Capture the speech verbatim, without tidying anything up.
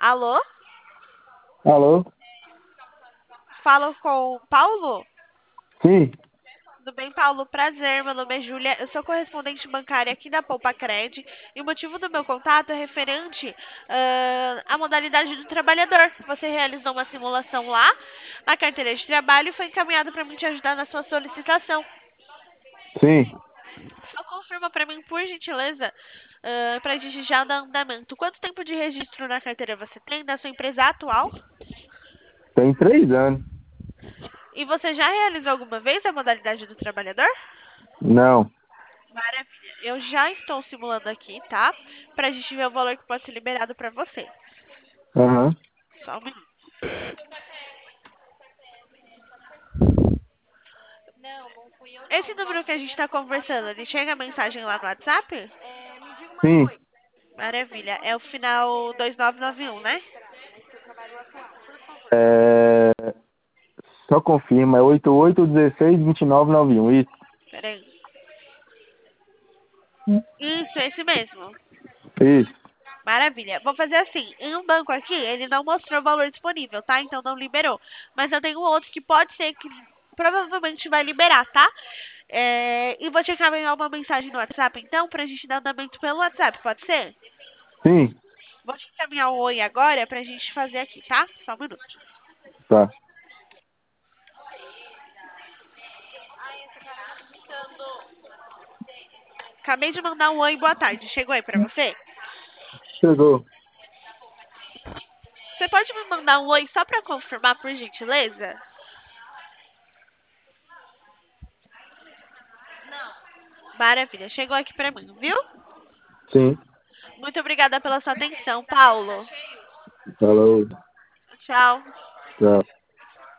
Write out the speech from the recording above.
Alô? Alô? Falo com o Paulo? Sim, Tudo bem, Paulo? Prazer, meu nome é Júlia. Eu sou correspondente bancária aqui da Poupa Cred e o motivo do meu contato é referente ah, à modalidade do trabalhador. Você realizou uma simulação lá na carteira de trabalho e foi encaminhado para mim te ajudar na sua solicitação. sim. Só confirma para mim, por gentileza, para a gente já dar andamento. Quanto tempo de registro na carteira você tem da sua empresa atual? Tem três anos. E você já realizou alguma vez a modalidade do trabalhador? Não. Maravilha. Eu já estou simulando aqui, tá? Pra gente ver o valor que pode ser liberado pra você. Aham. Só um minuto. Esse número que a gente está conversando, ele chega a mensagem lá no WhatsApp? Sim. Maravilha. É o final dois nove nove um, né? É... Só confirma, é oito oito um seis dois nove nove um, isso? Peraí. Isso, esse mesmo. Isso. Maravilha. Vou fazer assim. Em um banco aqui, ele não mostrou o valor disponível, tá? Então não liberou. Mas eu tenho outro que pode ser que provavelmente vai liberar, tá? É, e vou te encaminhar uma mensagem no WhatsApp, então, pra gente dar andamento pelo WhatsApp, pode ser? Sim. Vou te encaminhar um oi agora pra gente fazer aqui, tá? Só um minuto. Tá. Acabei de mandar um oi, boa tarde. Chegou aí pra você? Chegou. Você pode me mandar um oi só pra confirmar, por gentileza? Maravilha, chegou aqui pra mim, viu? Sim. Muito obrigada pela sua atenção, Paulo. Falou. Tchau. Tchau.